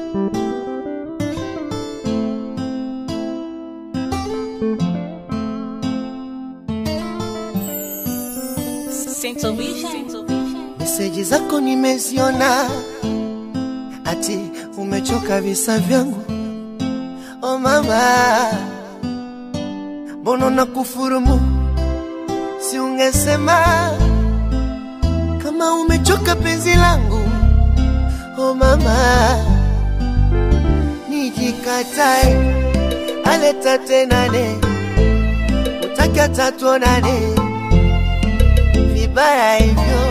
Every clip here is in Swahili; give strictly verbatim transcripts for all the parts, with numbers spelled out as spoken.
Meseji zako nimeziona, ati umechoka visa vyangu. Oh mama, mbona nakufurumu? Si ungesema kama umechoka penzi langu. Oh mama, nijikatae aleta tenane, utaki atatuonane vibaya hivyo.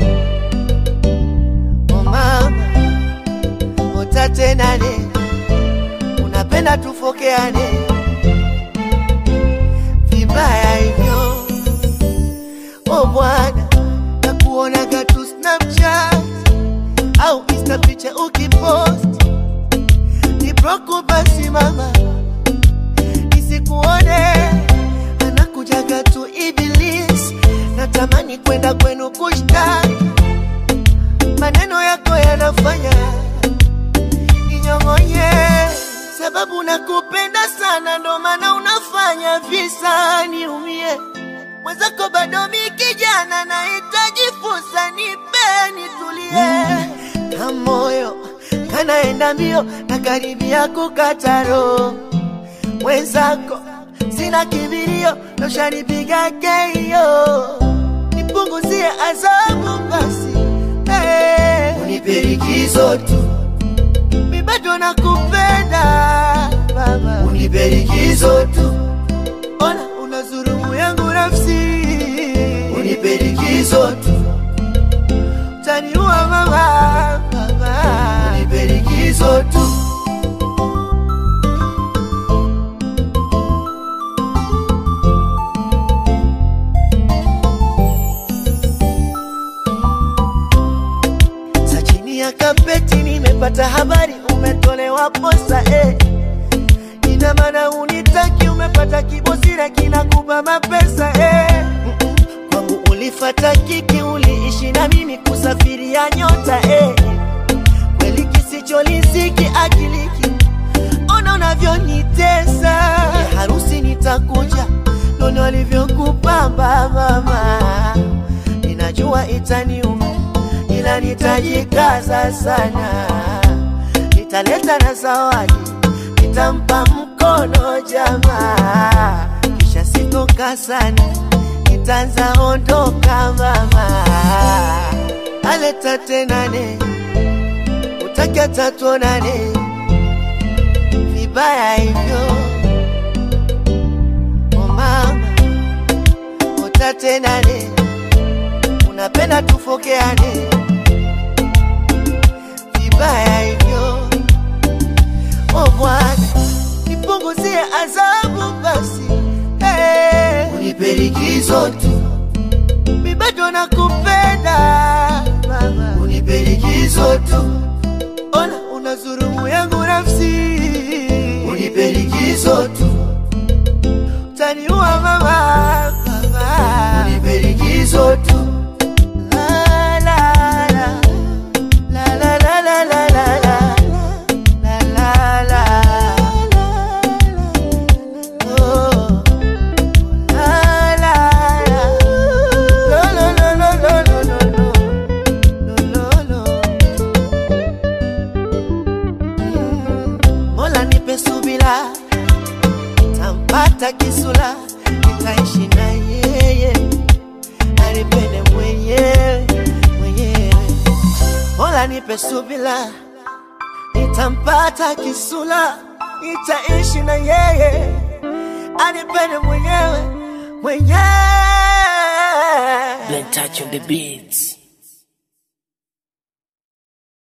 Oh mama, utatenane, unapenda tufokeane vibaya hivyo. Oh bwana, nakuona gatu Snapchat au Insta picha ukipost, ni broku basi mama, nisikuone. Anakuja gatu Iblis, natamani kwenda kwenu kushtaki. Maneno yako yanafanya ninyong'onye, sababu nakupenda sana, ndo maana unafanya visa niumie. Mwenzako bado mi kijana, nahitaji fursa, nipe nitulie. Na moyo kanaenda mbio, na karibia kukata roho. Mwenzako sina kibirio, ndo shanipiga keio. Nipunguzie adhabu basi, hey. Unipe likizo tu, mi bado nakupenda baba. Unipe likizo tu, ona unazurumu yangu nafsi. Unipe likizo tu, utaniua mama baba. Unipe likizo tu. Ya kapeti nimepata habari umetolewa posa, eh. Ina maana unitaki, umepata kibosira kinakupa mapesa, eh. Kwangu ulifata kiki, uliishi na mimi kusafiria nyota, eh. Kweli kisicholiziki akiliki, ona unavyonitesa. Ya harusi nitakuja, nono alivyokupamba mama. Ninajua itaniuma, ila nitajikaza sana. Nitaleta na zawadi, nitampa mkono jamaa. Kisha sitoka sana, nitaanza ondoka mama. Aleta tenane, utaki atatuonane vibaya hivyo. Oh mama, utatenane, unapenda tufokeane vibaya hivyo. Oh bwana, nipunguzie adhabu basi, hey. Unipe likizo tu, mi bado nakupenda mama. Unipe likizo tu, ona unazurumu yangu nafsi. Unipe likizo tu, utaniua mama baba. Unipe likizo tu. Subira, tampata kisula, nitaishi na yeye, anipende mwenyewe mwenyewe. Mola nipe subira, nitampata kisula, nitaishi na yeye, anipende mwenyewe mwenyewe. Blen touch on the beats.